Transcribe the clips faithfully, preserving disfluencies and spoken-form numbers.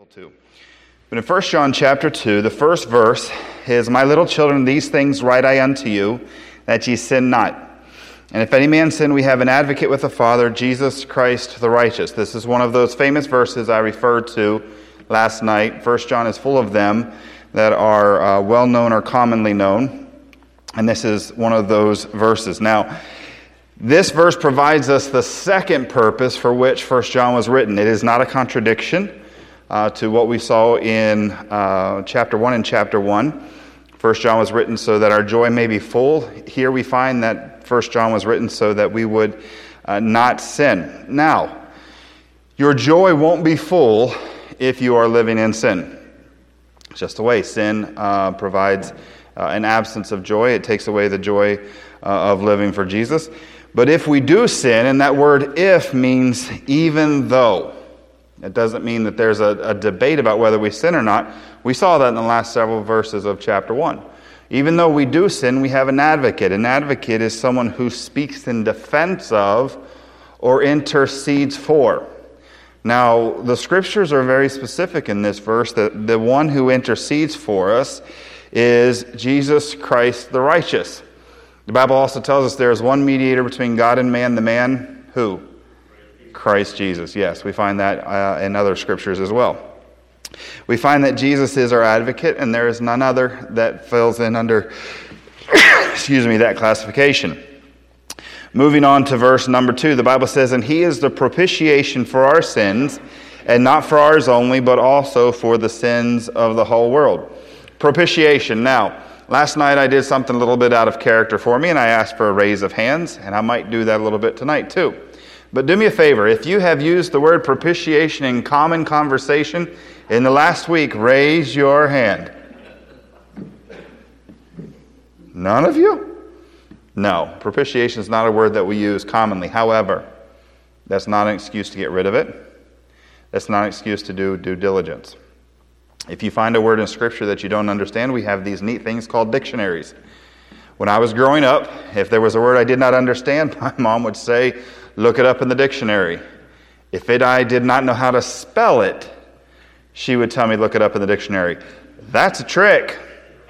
to. But in First John chapter two, the first verse is, "My little children, these things write I unto you, that ye sin not. And if any man sin, we have an advocate with the Father, Jesus Christ the righteous." This is one of those famous verses I referred to last night. First John is full of them that are uh, well known or commonly known. And this is one of those verses. Now, this verse provides us the second purpose for which First John was written. It is not a contradiction uh, to what we saw in uh, chapter one and chapter one. First John was written so that our joy may be full. Here we find that First John was written so that we would uh, not sin. Now, your joy won't be full if you are living in sin. It's just the way sin uh, provides uh, an absence of joy. It takes away the joy uh, of living for Jesus. But if we do sin, and that word "if" means even though. It doesn't mean that there's a, a debate about whether we sin or not. We saw that in the last several verses of chapter one. Even though we do sin, we have an advocate. An advocate is someone who speaks in defense of or intercedes for. Now, the scriptures are very specific in this verse that the one who intercedes for us is Jesus Christ the righteous. The Bible also tells us there is one mediator between God and man, the man who? Christ Jesus. Yes, we find that uh, in other scriptures as well. We find that Jesus is our advocate, and there is none other that fills in under, excuse me, that classification. Moving on to verse number two, the Bible says, "And he is the propitiation for our sins, and not for ours only, but also for the sins of the whole world." Propitiation. Now, last night I did something a little bit out of character for me, and I asked for a raise of hands, and I might do that a little bit tonight too. But do me a favor, if you have used the word propitiation in common conversation in the last week, raise your hand. None of you? No, propitiation is not a word that we use commonly. However, that's not an excuse to get rid of it. That's not an excuse to do due diligence. If you find a word in Scripture that you don't understand, we have these neat things called dictionaries. When I was growing up, if there was a word I did not understand, my mom would say, "Look it up in the dictionary." If it I did not know how to spell it, she would tell me, "Look it up in the dictionary." That's a trick.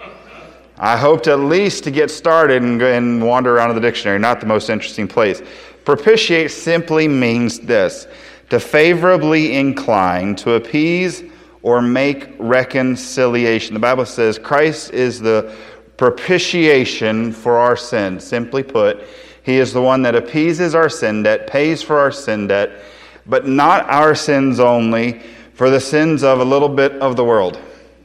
I hoped at least to get started and, and wander around in the dictionary, not the most interesting place. Propitiate simply means this: to favorably incline, to appease, or make reconciliation. The Bible says Christ is the propitiation for our sins. Simply put, he is the one that appeases our sin debt, pays for our sin debt, but not our sins only, for the sins of a little bit of the world.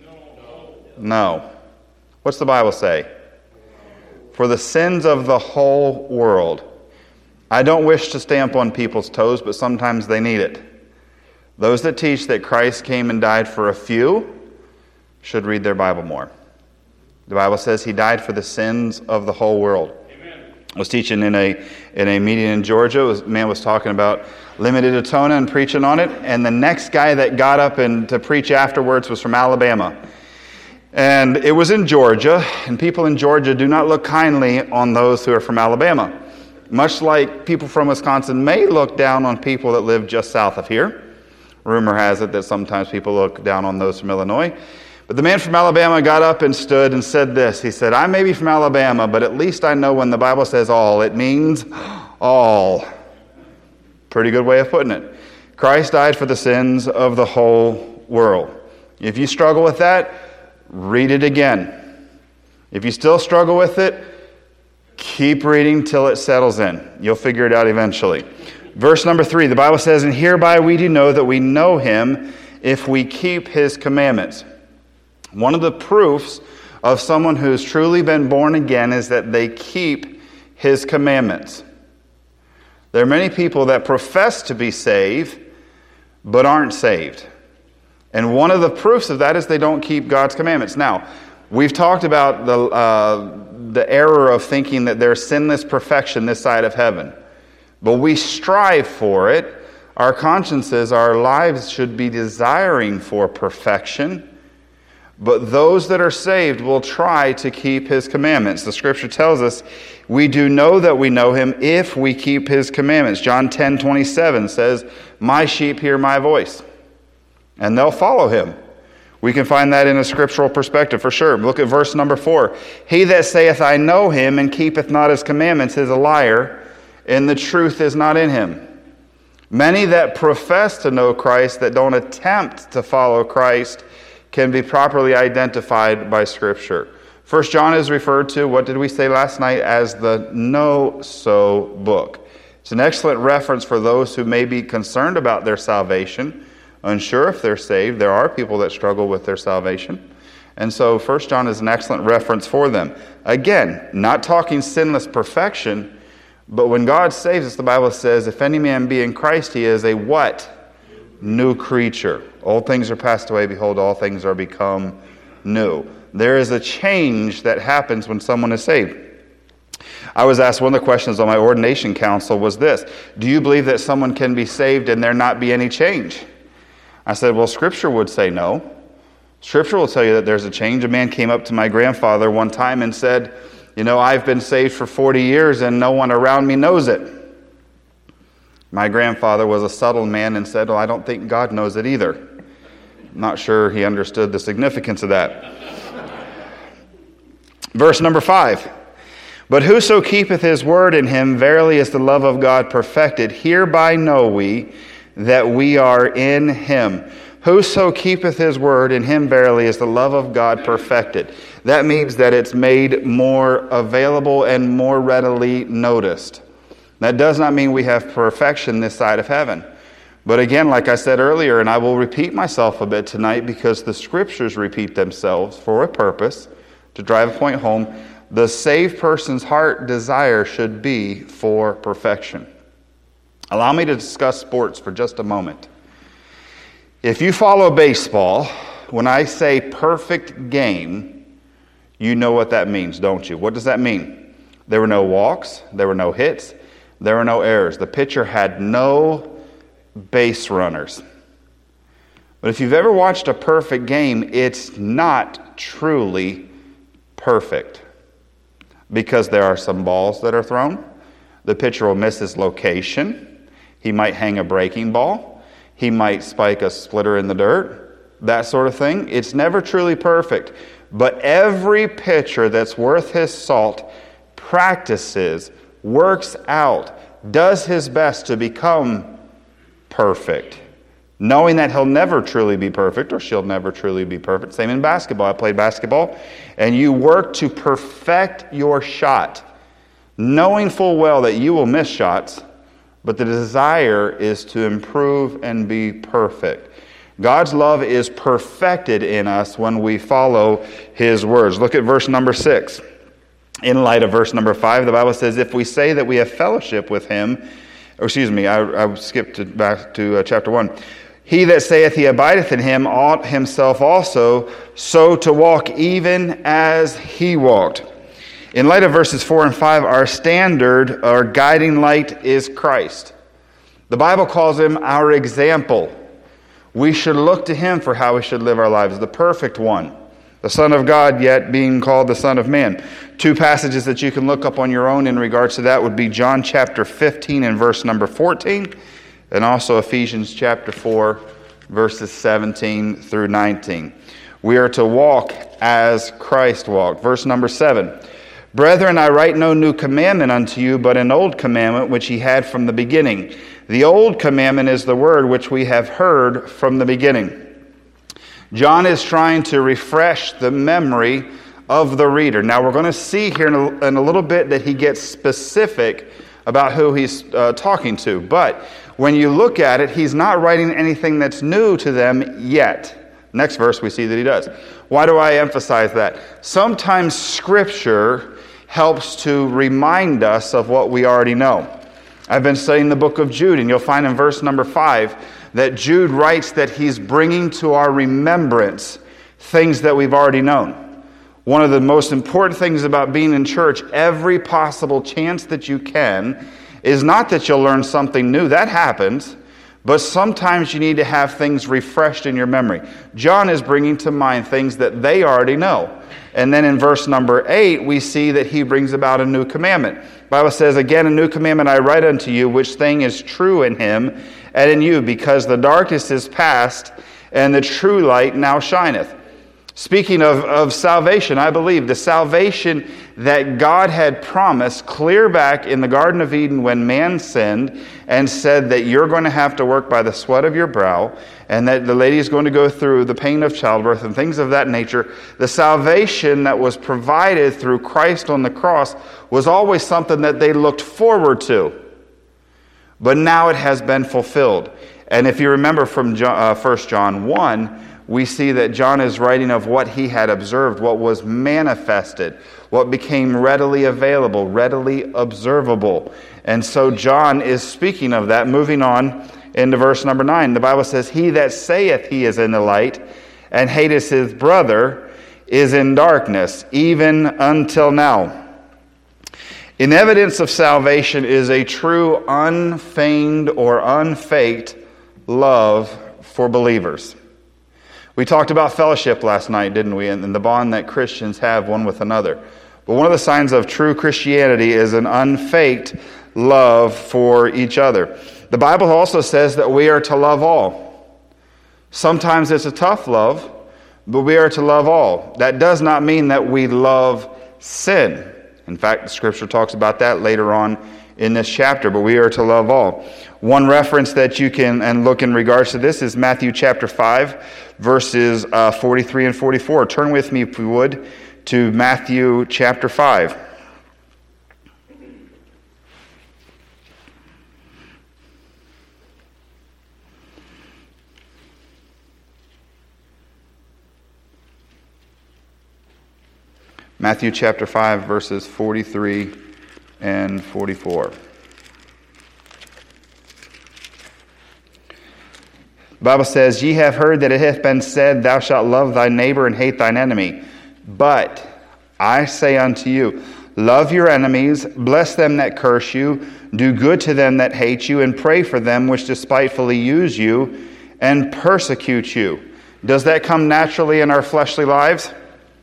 No. What's the Bible say? For the sins of the whole world. I don't wish to stamp on people's toes, but sometimes they need it. Those that teach that Christ came and died for a few should read their Bible more. The Bible says he died for the sins of the whole world. Amen. I was teaching in a in a meeting in Georgia. It was, a man was talking about limited atonement and preaching on it. And the next guy that got up and to preach afterwards was from Alabama. And it was in Georgia. And people in Georgia do not look kindly on those who are from Alabama. Much like people from Wisconsin may look down on people that live just south of here. Rumor has it that sometimes people look down on those from Illinois. But the man from Alabama got up and stood and said this. He said, "I may be from Alabama, but at least I know when the Bible says all, it means all." Pretty good way of putting it. Christ died for the sins of the whole world. If you struggle with that, read it again. If you still struggle with it, keep reading till it settles in. You'll figure it out eventually. Verse number three, the Bible says, "And hereby we do know that we know him if we keep his commandments." One of the proofs of someone who's truly been born again is that they keep his commandments. There are many people that profess to be saved, but aren't saved. And one of the proofs of that is they don't keep God's commandments. Now, we've talked about the, uh, the error of thinking that there's sinless perfection this side of heaven. But we strive for it. Our consciences, our lives should be desiring for perfection. But those that are saved will try to keep his commandments. The scripture tells us we do know that we know him if we keep his commandments. John ten twenty-seven says, "My sheep hear my voice." and they'll follow him. We can find that in a scriptural perspective for sure. Look at verse number four. He that saith, I know him, and keepeth not his commandments, is a liar, and the truth is not in him. Many that profess to know Christ, that don't attempt to follow Christ, can be properly identified by Scripture. First John is referred to, what did we say last night, as the know-so book. It's an excellent reference for those who may be concerned about their salvation, unsure if they're saved. There are people that struggle with their salvation. And so First John is an excellent reference for them. Again, not talking sinless perfection, but when God saves us, the Bible says, if any man be in Christ, he is a what? New creature. Old things are passed away. Behold, all things are become new. There is a change that happens when someone is saved. I was asked, one of the questions on my ordination council was this: do you believe that someone can be saved and there not be any change? I said, well, Scripture would say no. Scripture will tell you that there's a change. A man came up to my grandfather one time and said, you know, I've been saved for forty years and no one around me knows it. My grandfather was a subtle man and said, well, I don't think God knows it either. I'm not sure he understood the significance of that. Verse number five. But whoso keepeth his word in him, verily is the love of God perfected. Hereby know we that we are in him. Whoso keepeth his word, in him verily is the love of God perfected. That means that it's made more available and more readily noticed. That does not mean we have perfection this side of heaven. But again, like I said earlier, and I will repeat myself a bit tonight because the Scriptures repeat themselves for a purpose, to drive a point home, the saved person's heart desire should be for perfection. Allow me to discuss sports for just a moment. If you follow baseball, when I say perfect game, you know what that means, don't you? What does that mean? There were no walks, there were no hits, there were no errors. The pitcher had no base runners. But if you've ever watched a perfect game, it's not truly perfect, because there are some balls that are thrown. The pitcher will miss his location. He might hang a breaking ball. He might spike a splitter in the dirt, that sort of thing. It's never truly perfect. But every pitcher that's worth his salt practices, works out, does his best to become perfect, knowing that he'll never truly be perfect, or she'll never truly be perfect. Same in basketball. I played basketball, and you work to perfect your shot, knowing full well that you will miss shots, but the desire is to improve and be perfect. God's love is perfected in us when we follow His words. Look at verse number six. In light of verse number five, the Bible says, if we say that we have fellowship with Him, or excuse me, I, I skipped to, back to uh, chapter one. He that saith he abideth in him ought himself also so to walk even as he walked. In light of verses four and five, our standard, our guiding light is Christ. The Bible calls Him our example. We should look to Him for how we should live our lives, the perfect one, the Son of God, yet being called the Son of Man. Two passages that you can look up on your own in regards to that would be John chapter fifteen and verse number fourteen, and also Ephesians chapter four, verses seventeen through nineteen. We are to walk as Christ walked. Verse number seven. Brethren, I write no new commandment unto you, but an old commandment which ye had from the beginning. The old commandment is the word which we have heard from the beginning. John is trying to refresh the memory of the reader. Now we're going to see here in a, in a little bit that he gets specific about who he's uh, talking to. But when you look at it, he's not writing anything that's new to them yet. Next verse we see that he does. Why do I emphasize that? Sometimes Scripture helps to remind us of what we already know. I've been studying the book of Jude, and you'll find in verse number five that Jude writes that he's bringing to our remembrance things that we've already known. One of the most important things about being in church, every possible chance that you can, is not that you'll learn something new. That happens. But sometimes you need to have things refreshed in your memory. John is bringing to mind things that they already know. And then in verse number eight, we see that he brings about a new commandment. The Bible says, again, a new commandment I write unto you, which thing is true in him and in you, because the darkness is past, and the true light now shineth. Speaking of, of salvation, I believe the salvation that God had promised clear back in the Garden of Eden when man sinned and said that you're going to have to work by the sweat of your brow and that the lady is going to go through the pain of childbirth and things of that nature. The salvation that was provided through Christ on the cross was always something that they looked forward to. But now it has been fulfilled. And if you remember from John, uh, First John one, we see that John is writing of what he had observed, what was manifested, what became readily available, readily observable. And so John is speaking of that. Moving on into verse number nine, the Bible says, he that saith he is in the light and hateth his brother is in darkness, even until now. In evidence of salvation is a true unfeigned or unfaked love for believers. We talked about fellowship last night, didn't we? And the bond that Christians have one with another. But one of the signs of true Christianity is an unfaked love for each other. The Bible also says that we are to love all. Sometimes it's a tough love, but we are to love all. That does not mean that we love sin. In fact, the Scripture talks about that later on in this chapter, but we are to love all. One reference that you can and look in regards to this is Matthew chapter five, verses uh, forty-three and forty-four. Turn with me, if you would, to Matthew chapter five. Matthew chapter five, verses forty-three and forty-four. The Bible says, ye have heard that it hath been said, thou shalt love thy neighbor and hate thine enemy. But I say unto you, love your enemies, bless them that curse you, do good to them that hate you, and pray for them which despitefully use you and persecute you. Does that come naturally in our fleshly lives?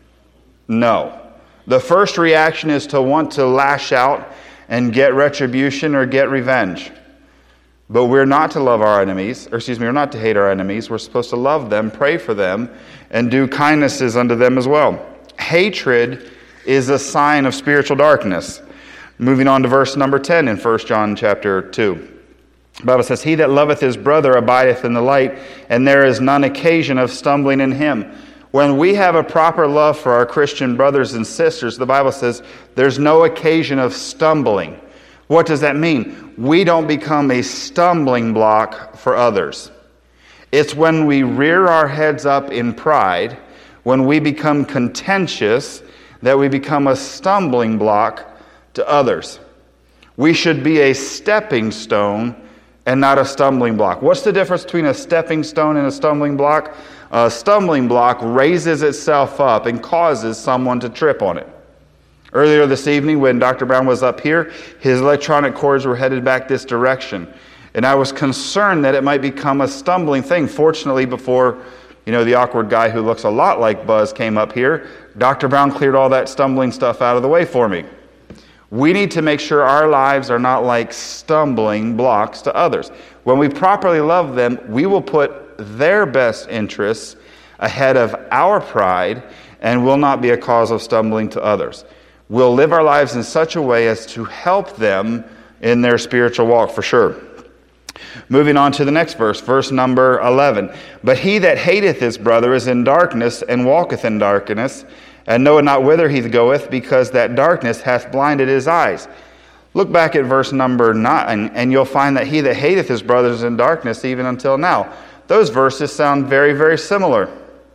No. The first reaction is to want to lash out and get retribution or get revenge. But we're not to love our enemies, or excuse me, we're not to hate our enemies. We're supposed to love them, pray for them, and do kindnesses unto them as well. Hatred is a sign of spiritual darkness. Moving on to verse number ten in First John chapter two. The Bible says, he that loveth his brother abideth in the light, and there is none occasion of stumbling in him. When we have a proper love for our Christian brothers and sisters, the Bible says there's no occasion of stumbling. What does that mean? We don't become a stumbling block for others. It's when we rear our heads up in pride, when we become contentious, that we become a stumbling block to others. We should be a stepping stone and not a stumbling block. What's the difference between a stepping stone and a stumbling block? A stumbling block raises itself up and causes someone to trip on it. Earlier this evening when Doctor Brown was up here, his electronic cords were headed back this direction. And I was concerned that it might become a stumbling thing. Fortunately, before you know the awkward guy who looks a lot like Buzz came up here, Doctor Brown cleared all that stumbling stuff out of the way for me. We need to make sure our lives are not like stumbling blocks to others. When we properly love them, we will put their best interests ahead of our pride and will not be a cause of stumbling to others. We'll live our lives in such a way as to help them in their spiritual walk for sure. Moving on to the next verse, verse number eleven. But he that hateth his brother is in darkness and walketh in darkness, and knoweth not whither he goeth, because that darkness hath blinded his eyes. Look back at verse number nine, and you'll find that he that hateth his brother is in darkness even until now. Those verses sound very, very similar.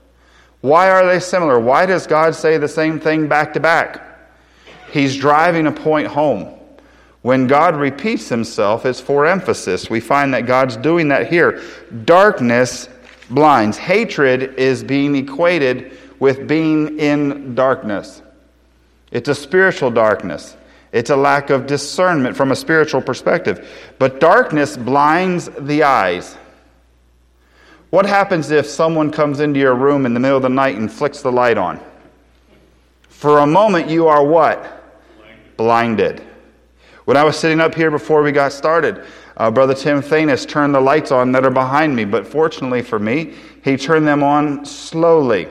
Why are they similar? Why does God say the same thing back to back? He's driving a point home. When God repeats himself, it's for emphasis. We find that God's doing that here. Darkness blinds. Hatred is being equated with being in darkness. It's a spiritual darkness. It's a lack of discernment from a spiritual perspective. But darkness blinds the eyes. What happens if someone comes into your room in the middle of the night and flicks the light on? For a moment, you are what? Blinded. When I was sitting up here before we got started, Uh, Brother Tim Thanis turned the lights on that are behind me, but fortunately for me, he turned them on slowly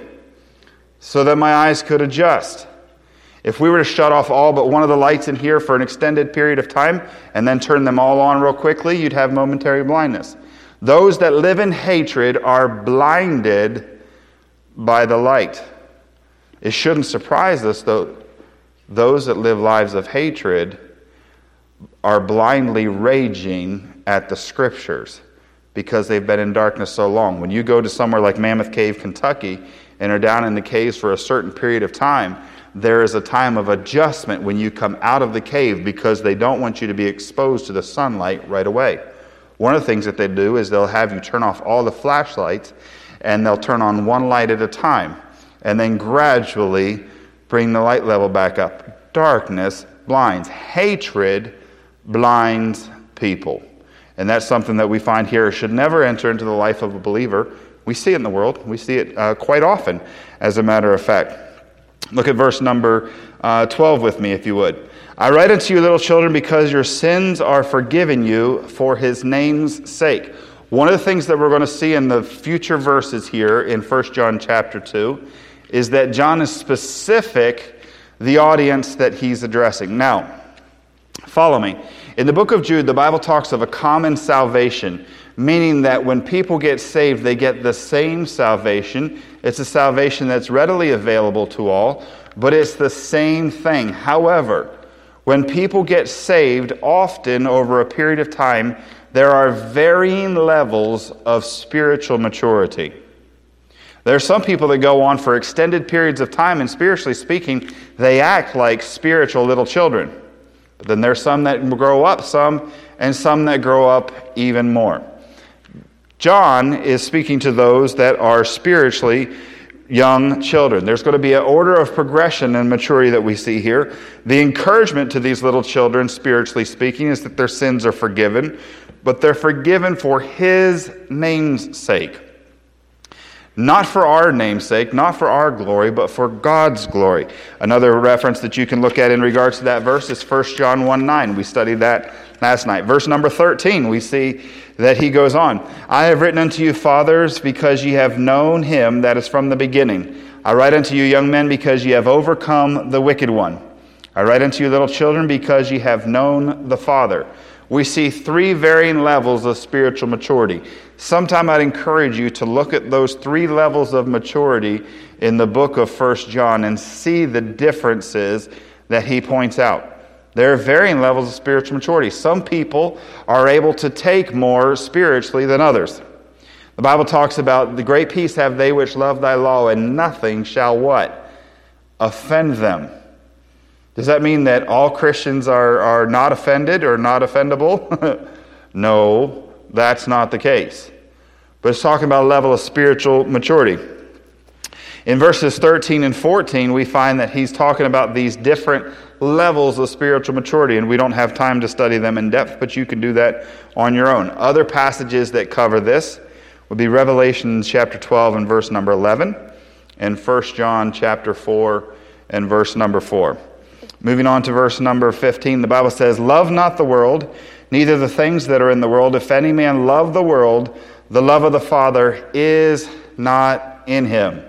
so that my eyes could adjust. If we were to shut off all but one of the lights in here for an extended period of time and then turn them all on real quickly, you'd have momentary blindness. Those that live in hatred are blinded by the light. It shouldn't surprise us, though, those that live lives of hatred are blindly raging at the Scriptures because they've been in darkness so long. When you go to somewhere like Mammoth Cave, Kentucky, and are down in the caves for a certain period of time, there is a time of adjustment when you come out of the cave because they don't want you to be exposed to the sunlight right away. One of the things that they do is they'll have you turn off all the flashlights and they'll turn on one light at a time and then gradually bring the light level back up. Darkness blinds. Hatred blinds people. And that's something that we find here should never enter into the life of a believer. We see it in the world. We see it uh, quite often, as a matter of fact. Look at verse number uh, twelve with me, if you would. I write unto you, little children, because your sins are forgiven you for his name's sake. One of the things that we're going to see in the future verses here in First John chapter two is that John is specific the audience that he's addressing. Now, follow me. In the book of Jude, the Bible talks of a common salvation, meaning that when people get saved, they get the same salvation. It's a salvation that's readily available to all, but it's the same thing. However, when people get saved, often over a period of time, there are varying levels of spiritual maturity. There are some people that go on for extended periods of time, and spiritually speaking, they act like spiritual little children. But then there's some that grow up some, and some that grow up even more. John is speaking to those that are spiritually young children. There's going to be an order of progression and maturity that we see here. The encouragement to these little children, spiritually speaking, is that their sins are forgiven, but they're forgiven for his name's sake. Not for our name's sake, not for our glory, but for God's glory. Another reference that you can look at in regards to that verse is First John one nine. We studied that last night. Verse number thirteen, we see that he goes on. I have written unto you, fathers, because ye have known him that is from the beginning. I write unto you, young men, because ye have overcome the wicked one. I write unto you, little children, because ye have known the Father. We see three varying levels of spiritual maturity. Sometime I'd encourage you to look at those three levels of maturity in the book of First John and see the differences that he points out. There are varying levels of spiritual maturity. Some people are able to take more spiritually than others. The Bible talks about the great peace have they which love thy law, and nothing shall what? Offend them. Does that mean that all Christians are, are not offended or not offendable? No, that's not the case. But it's talking about a level of spiritual maturity. In verses thirteen and fourteen, we find that he's talking about these different levels of spiritual maturity, and we don't have time to study them in depth, but you can do that on your own. Other passages that cover this would be Revelation chapter twelve and verse number eleven, and First John chapter four and verse number four. Moving on to verse number fifteen, the Bible says, love not the world, neither the things that are in the world. If any man love the world, the love of the Father is not in him.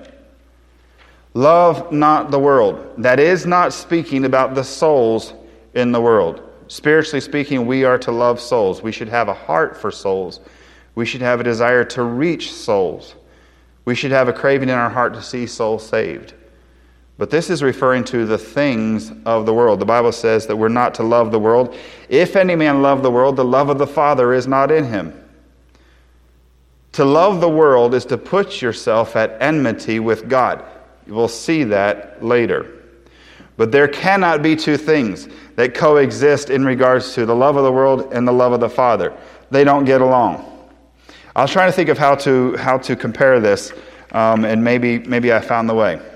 Love not the world. That is not speaking about the souls in the world. Spiritually speaking, we are to love souls. We should have a heart for souls. We should have a desire to reach souls. We should have a craving in our heart to see souls saved. But this is referring to the things of the world. The Bible says that we're not to love the world. If any man love the world, the love of the Father is not in him. To love the world is to put yourself at enmity with God. We'll see that later. But there cannot be two things that coexist in regards to the love of the world and the love of the Father. They don't get along. I was trying to think of how to how to compare this, um, and maybe maybe I found the way.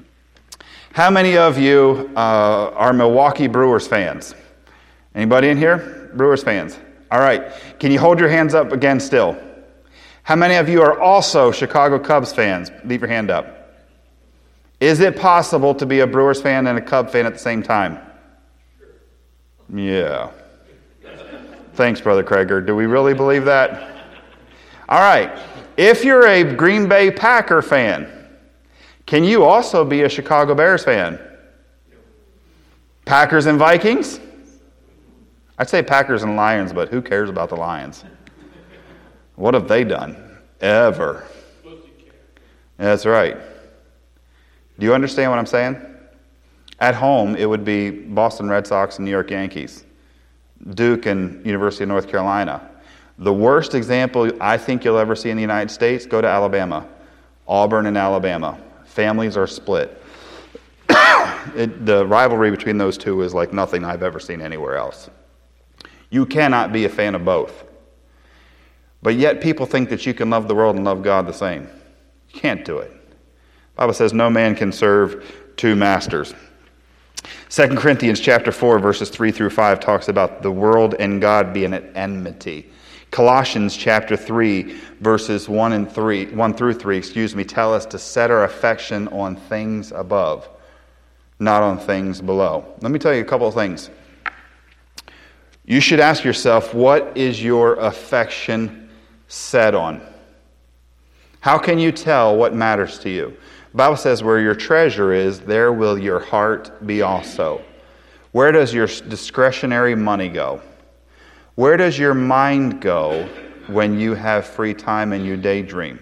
How many of you uh, are Milwaukee Brewers fans? Anybody in here? Brewers fans. All right. Can you hold your hands up again still? How many of you are also Chicago Cubs fans? Leave your hand up. Is it possible to be a Brewers fan and a Cub fan at the same time? Yeah. Thanks, Brother Krager. Do we really believe that? All right. If you're a Green Bay Packer fan, can you also be a Chicago Bears fan? Packers and Vikings? I'd say Packers and Lions, but who cares about the Lions? What have they done? Ever. That's right. Do you understand what I'm saying? At home, it would be Boston Red Sox and New York Yankees, Duke and University of North Carolina. The worst example I think you'll ever see in the United States, go to Alabama. Auburn and Alabama. Families are split. it, the rivalry between those two is like nothing I've ever seen anywhere else. You cannot be a fan of both. But yet people think that you can love the world and love God the same. You can't do it. The Bible says no man can serve two masters. Second Corinthians chapter four, verses three through five talks about the world and God being at enmity. Colossians chapter three, verses one and three, one through three, excuse me, tell us to set our affection on things above, not on things below. Let me tell you a couple of things. You should ask yourself, what is your affection set on? How can you tell what matters to you? The Bible says where your treasure is, there will your heart be also. Where does your discretionary money go? Where does your mind go when you have free time and you daydream?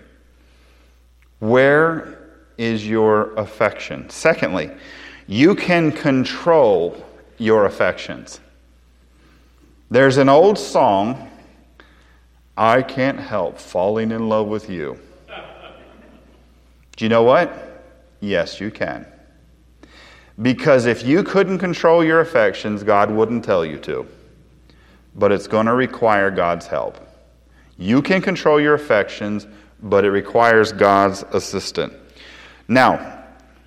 Where is your affection? Secondly, you can control your affections. There's an old song, I can't help falling in love with you. Do you know what? Yes, you can. Because if you couldn't control your affections, God wouldn't tell you to. But it's going to require God's help. You can control your affections, but it requires God's assistance. Now,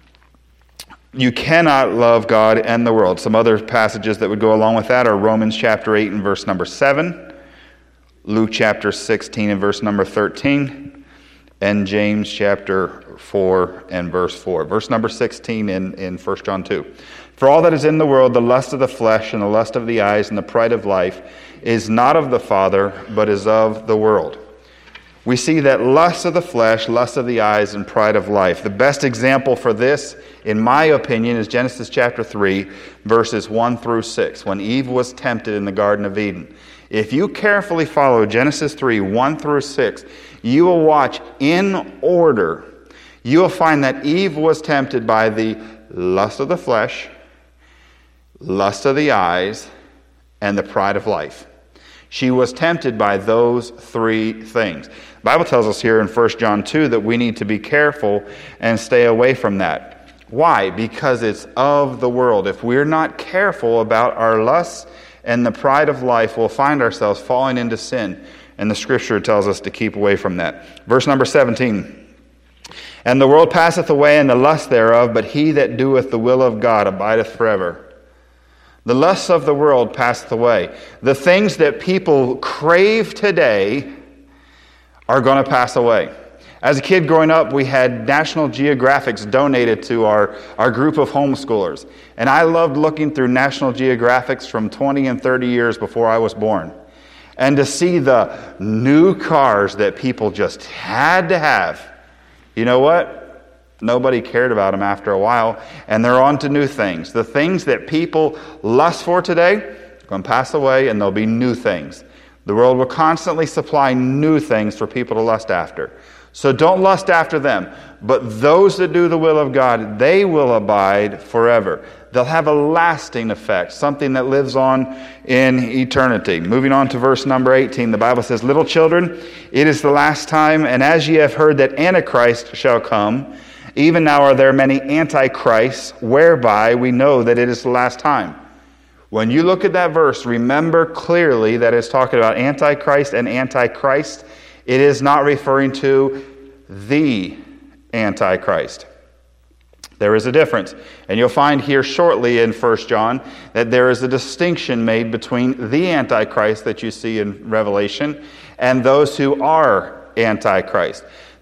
you cannot love God and the world. Some other passages that would go along with that are Romans chapter eight and verse number seven, Luke chapter sixteen and verse number thirteen, and James chapter four and verse four. Verse number sixteen in, in First John two. For all that is in the world, the lust of the flesh and the lust of the eyes and the pride of life is not of the Father, but is of the world. We see that lust of the flesh, lust of the eyes, and pride of life. The best example for this, in my opinion, is Genesis chapter three, verses one through six, when Eve was tempted in the Garden of Eden. If you carefully follow Genesis three, one through six, you will watch in order. You will find that Eve was tempted by the lust of the flesh, lust of the eyes, and the pride of life. She was tempted by those three things. The Bible tells us here in First John two that we need to be careful and stay away from that. Why? Because it's of the world. If we're not careful about our lusts and the pride of life, we'll find ourselves falling into sin. And the Scripture tells us to keep away from that. Verse number seventeen. And the world passeth away and the lust thereof, but he that doeth the will of God abideth forever. The lusts of the world passeth away. The things that people crave today are going to pass away. As a kid growing up, we had National Geographics donated to our, our group of homeschoolers. And I loved looking through National Geographics from twenty and thirty years before I was born. And to see the new cars that people just had to have. You know what? Nobody cared about them after a while, and they're on to new things. The things that people lust for today are going to pass away, and there'll be new things. The world will constantly supply new things for people to lust after. So don't lust after them. But those that do the will of God, they will abide forever. They'll have a lasting effect, something that lives on in eternity. Moving on to verse number eighteen, the Bible says, Little children, it is the last time, and as ye have heard that Antichrist shall come, even now are there many antichrists, whereby we know that it is the last time. When you look at that verse, remember clearly that it's talking about Antichrist and Antichrist. It is not referring to the Antichrist. There is a difference. And you'll find here shortly in First John that there is a distinction made between the Antichrist that you see in Revelation and those who are Antichrist.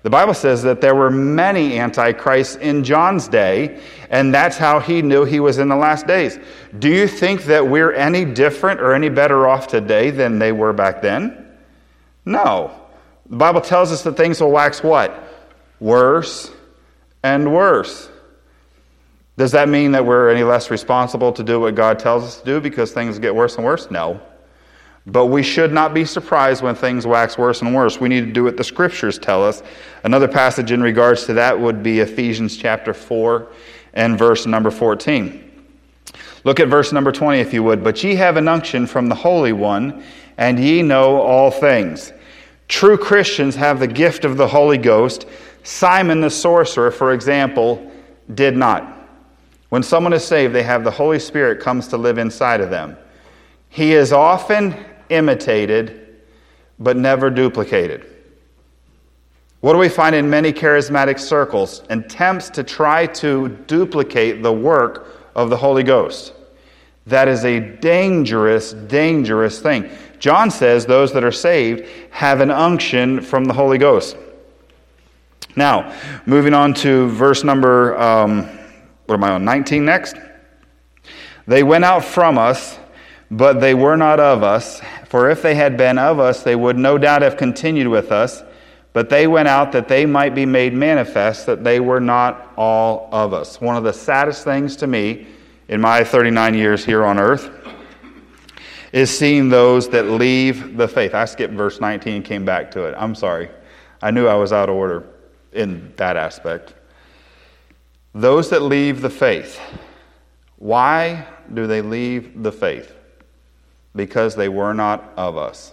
The Bible says that there were many antichrists in John's day, and that's how he knew he was in the last days. Do you think that we're any different or any better off today than they were back then? No. The Bible tells us that things will wax what? Worse and worse. Does that mean that we're any less responsible to do what God tells us to do because things get worse and worse? No. But we should not be surprised when things wax worse and worse. We need to do what the Scriptures tell us. Another passage in regards to that would be Ephesians chapter four and verse number fourteen. Look at verse number twenty if you would. But ye have an unction from the Holy One, and ye know all things. True Christians have the gift of the Holy Ghost. Simon the sorcerer, for example, did not. When someone is saved, they have the Holy Spirit comes to live inside of them. He is often imitated, but never duplicated. What do we find in many charismatic circles? Attempts to try to duplicate the work of the Holy Ghost. That is a dangerous, dangerous thing. John says those that are saved have an unction from the Holy Ghost. Now, moving on to verse number, um, what am I on, nineteen next? They went out from us, but they were not of us. For if they had been of us, they would no doubt have continued with us. But they went out that they might be made manifest that they were not all of us. One of the saddest things to me in my thirty-nine years here on earth is seeing those that leave the faith. I skipped verse nineteen and came back to it. I'm sorry. I knew I was out of order in that aspect. Those that leave the faith. Why do they leave the faith? Because they were not of us.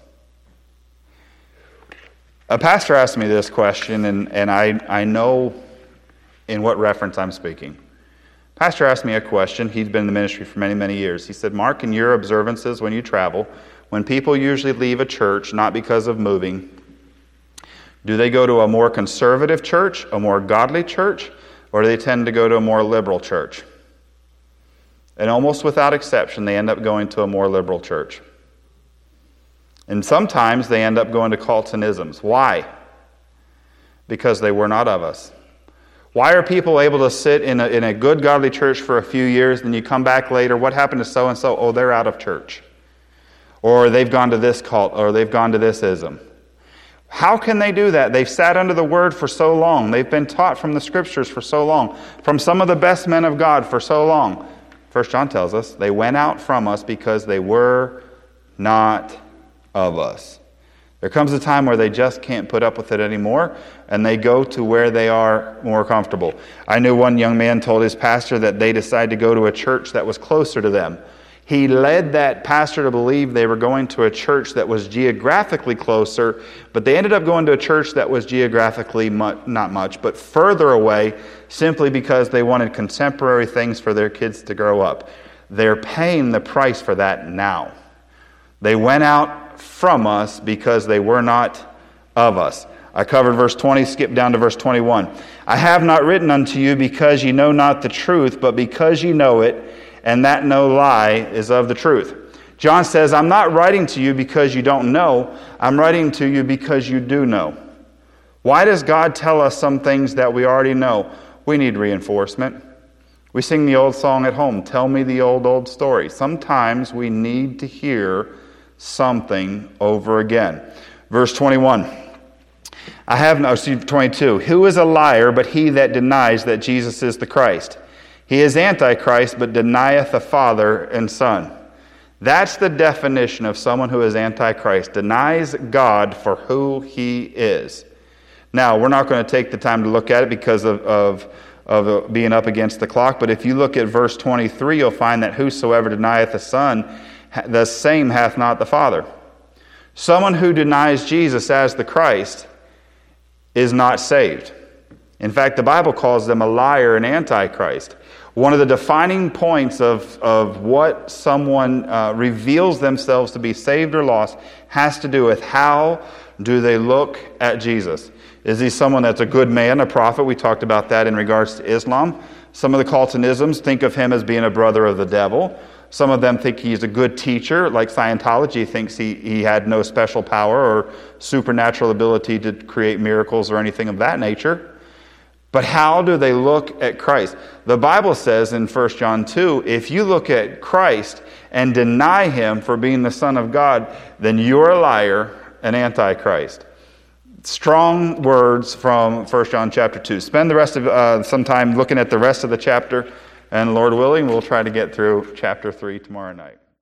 A pastor asked me this question, and, and I, I know in what reference I'm speaking. Pastor asked me a question. He's been in the ministry for many, many years. He said, Mark, in your observances when you travel, when people usually leave a church, not because of moving, do they go to a more conservative church, a more godly church, or do they tend to go to a more liberal church? And almost without exception, they end up going to a more liberal church. And sometimes they end up going to cultisms. Why? Because they were not of us. Why are people able to sit in a, in a good godly church for a few years, and you come back later, what happened to so-and-so? Oh, they're out of church. Or they've gone to this cult, or they've gone to this ism. How can they do that? They've sat under the Word for so long. They've been taught from the Scriptures for so long. From some of the best men of God for so long. First John tells us, they went out from us because they were not of us. There comes a time where they just can't put up with it anymore, and they go to where they are more comfortable. I knew one young man told his pastor that they decided to go to a church that was closer to them. He led that pastor to believe they were going to a church that was geographically closer, but they ended up going to a church that was geographically mu- not much, but further away, simply because they wanted contemporary things for their kids to grow up. They're paying the price for that now. They went out from us because they were not of us. I covered verse twenty, skip down to verse twenty-one. I have not written unto you because ye know not the truth, but because ye know it, and that no lie is of the truth. John says, I'm not writing to you because you don't know. I'm writing to you because you do know. Why does God tell us some things that we already know? We need reinforcement. We sing the old song at home, tell me the old, old story. Sometimes we need to hear something over again. Verse twenty-one. I have no, excuse, twenty-two. Who is a liar but he that denies that Jesus is the Christ? He is Antichrist, but denieth the Father and Son. That's the definition of someone who is Antichrist. Denies God for who He is. Now, we're not going to take the time to look at it because of, of, of being up against the clock, but if you look at verse twenty-three, you'll find that whosoever denieth the Son, the same hath not the Father. Someone who denies Jesus as the Christ is not saved. In fact, the Bible calls them a liar and Antichrist. One of the defining points of, of what someone uh, reveals themselves to be saved or lost has to do with how do they look at Jesus. Is he someone that's a good man, a prophet? We talked about that in regards to Islam. Some of the cultisms think of him as being a brother of the devil. Some of them think he's a good teacher, like Scientology thinks he, he had no special power or supernatural ability to create miracles or anything of that nature. But how do they look at Christ? The Bible says in First John two, if you look at Christ and deny him for being the Son of God, then you're a liar, an antichrist. Strong words from First John chapter two. Spend the rest of uh, some time looking at the rest of the chapter, and Lord willing, we'll try to get through chapter three tomorrow night.